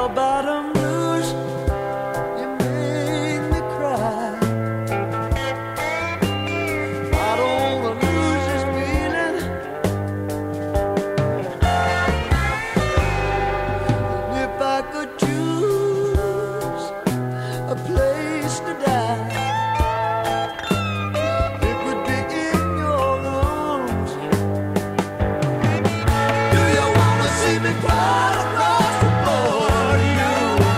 bottom blues, you make me cry. I don't wanna lose this feeling. And if I could choose a place to die, it would be in your arms. Do you wanna see me cry across the floor to you?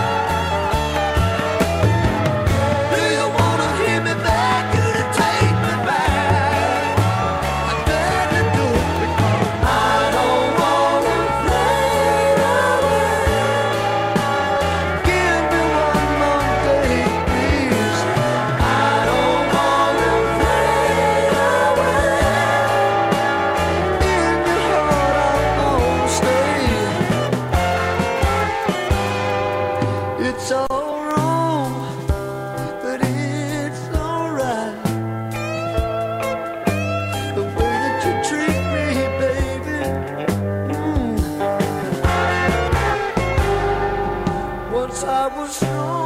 Do you wanna hear me beg you to take me back? I beg to do it because I don't wanna fade away. Give me one more day, please. I don't wanna fade away. In your heart I won't stay. It's all wrong, but it's alright. The way that you treat me, baby. Once I was strong.